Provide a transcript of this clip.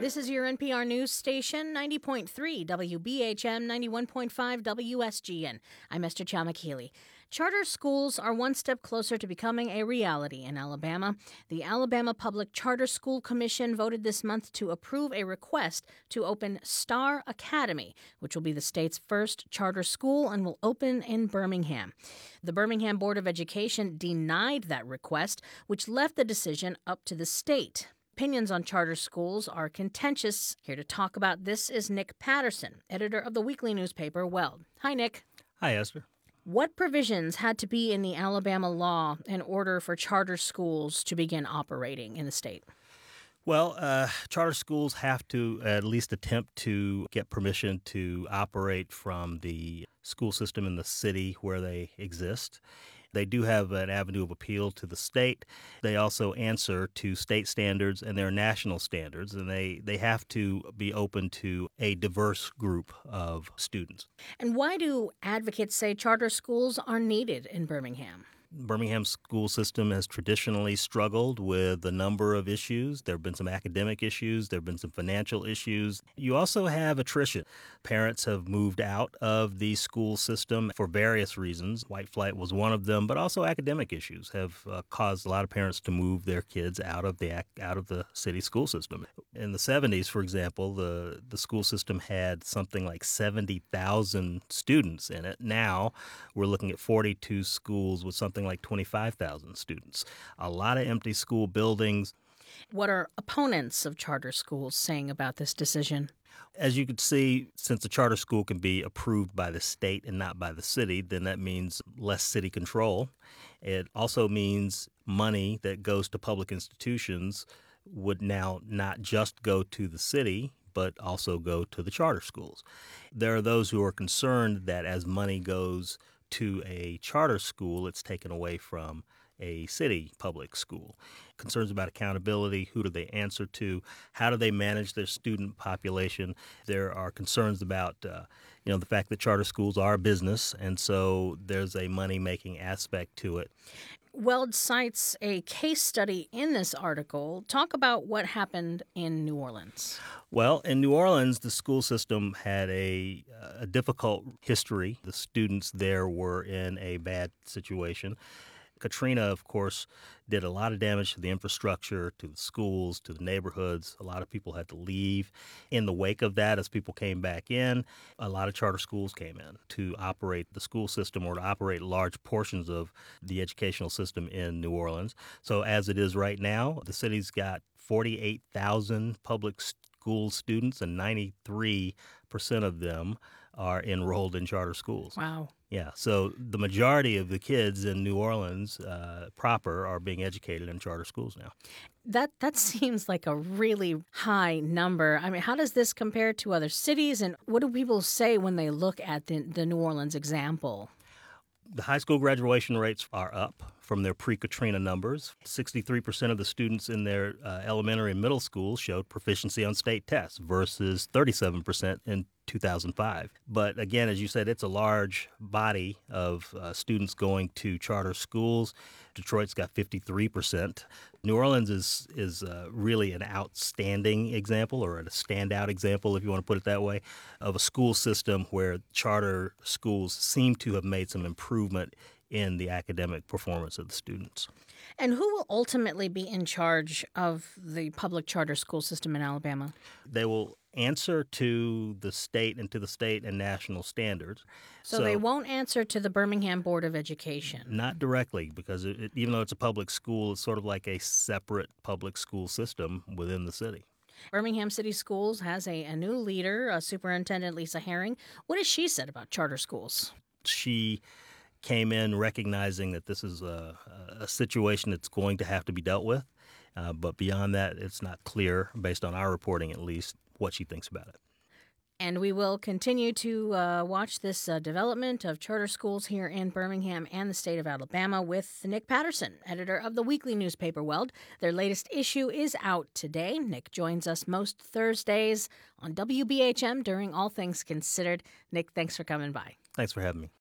This is your NPR news station, 90.3 WBHM, 91.5 WSGN. I'm Esther Chalmakeely. Charter schools are one step closer to becoming a reality in Alabama. The Alabama Public Charter School Commission voted this month to approve a request to open Star Academy, which will be the state's first charter school and will open in Birmingham. The Birmingham Board of Education denied that request, which left the decision up to the state. Opinions on charter schools are contentious. Here to talk about this is Nick Patterson, editor of the weekly newspaper Weld. Hi, Nick. Hi, Esther. What provisions had to be in the Alabama law in order for charter schools to begin operating in the state? Well, charter schools have to at least attempt to get permission to operate from the school system in the city where they exist. They do have an avenue of appeal to the state. They also answer to state standards and their national standards, and they have to be open to a diverse group of students. And why do advocates say charter schools are needed in Birmingham? Birmingham's school system has traditionally struggled with a number of issues. There have been some academic issues. There have been some financial issues. You also have attrition. Parents have moved out of the school system for various reasons. White flight was one of them, but also academic issues have caused a lot of parents to move their kids out of the city school system. In the 70s, for example, the school system had something like 70,000 students in it. Now we're looking at 42 schools with something like 25,000 students. A lot of empty school buildings. What are opponents of charter schools saying about this decision? As you can see, since a charter school can be approved by the state and not by the city, then that means less city control. It also means money that goes to public institutions would now not just go to the city, but also go to the charter schools. There are those who are concerned that as money goes to a charter school, it's taken away from a city public school. Concerns about accountability, who do they answer to, how do they manage their student population. There are concerns about the fact that charter schools are a business, and so there's a money-making aspect to it. Weld cites a case study in this article. Talk about what happened in New Orleans. Well, in New Orleans, the school system had a difficult history. The students there were in a bad situation. Katrina, of course, did a lot of damage to the infrastructure, to the schools, to the neighborhoods. A lot of people had to leave. In the wake of that, as people came back in, a lot of charter schools came in to operate the school system or to operate large portions of the educational system in New Orleans. So as it is right now, the city's got 48,000 public school students, and 93% of them are enrolled in charter schools. Wow. Yeah, so the majority of the kids in New Orleans proper are being educated in charter schools now. That seems like a really high number. I mean, how does this compare to other cities, and what do people say when they look at the New Orleans example? The high school graduation rates are up from their pre-Katrina numbers. 63% of the students in their elementary and middle schools showed proficiency on state tests versus 37% in 2005. But again, as you said, it's a large body of students going to charter schools. Detroit's got 53%. New Orleans is really an outstanding example, or a standout example, if you want to put it that way, of a school system where charter schools seem to have made some improvement in the academic performance of the students. And who will ultimately be in charge of the public charter school system in Alabama? They will answer to the state and national standards. So they won't answer to the Birmingham Board of Education? Not directly, because even though it's a public school, it's sort of like a separate public school system within the city. Birmingham City Schools has a new leader, Superintendent Lisa Herring. What has she said about charter schools? She came in recognizing that this is a situation that's going to have to be dealt with. But beyond that, it's not clear, based on our reporting at least, what she thinks about it. And we will continue to watch this development of charter schools here in Birmingham and the state of Alabama with Nick Patterson, editor of the weekly newspaper Weld. Their latest issue is out today. Nick joins us most Thursdays on WBHM during All Things Considered. Nick, thanks for coming by. Thanks for having me.